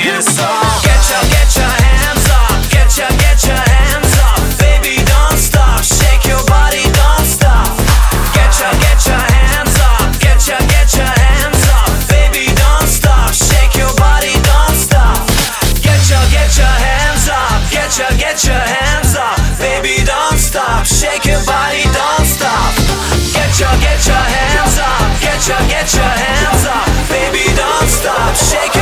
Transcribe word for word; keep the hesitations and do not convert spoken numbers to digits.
this song. Get your, get your hands up, get your, get your hands up. Baby, don't stop, shake your body, don't stop. Get your, get your hands up, get your, get your hands up. Baby, don't stop, shake your body, don't stop. Get your, get your hands up, get your, get your hands up. Baby, don't stop, shake your body, don't stop. Get your, get your hands up, get your, get your hands up. Baby, don't stop, shake your